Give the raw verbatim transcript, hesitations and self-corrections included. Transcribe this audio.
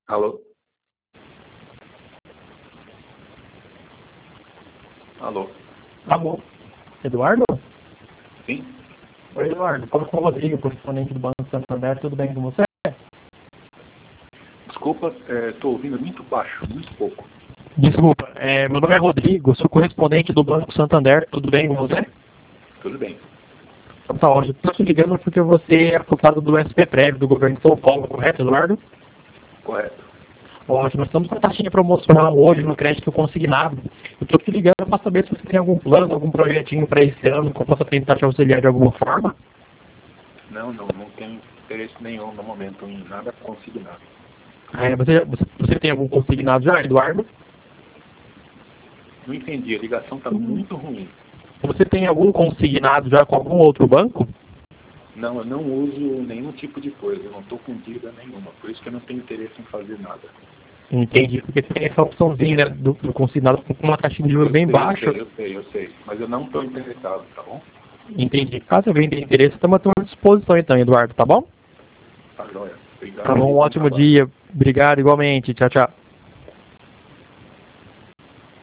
Alô? Alô? Alô? Eduardo? Sim? Oi, Eduardo. Fala com o Rodrigo, correspondente do Banco Santander. Tudo bem com você? Desculpa, estou ouvindo muito baixo, muito pouco. Desculpa, é, meu nome é Rodrigo, sou correspondente do Banco Santander. Tudo bem com você? Tudo bem. Então tá ótimo. Estou te ligando porque você é afastado do S P Prévio do governo de São Paulo, correto, Eduardo? Correto. Ótimo, nós estamos com a taxinha promocional hoje no crédito consignado. Eu estou te ligando para saber se você tem algum plano, algum projetinho para esse ano que eu possa tentar te auxiliar de alguma forma. Não, não, não tenho interesse nenhum no momento em nada consignado. Ah, é, você, você, você tem algum consignado já, Eduardo? Não entendi, a ligação está muito ruim. Você tem algum consignado já com algum outro banco? Não, eu não uso nenhum tipo de coisa, eu não estou com dívida nenhuma, por isso que eu não tenho interesse em fazer nada. Entendi, porque tem essa opçãozinha, né, do, do consignado com uma taxinha de juros Eu bem sei, baixa. eu sei, eu sei, eu sei, mas eu não estou interessado, tá bom? Entendi. Caso alguém tenha interesse, estamos à disposição então, Eduardo, tá bom? Tá joia. Obrigado Tá bom, e um bom ótimo trabalho. dia. Obrigado, igualmente. Tchau, tchau.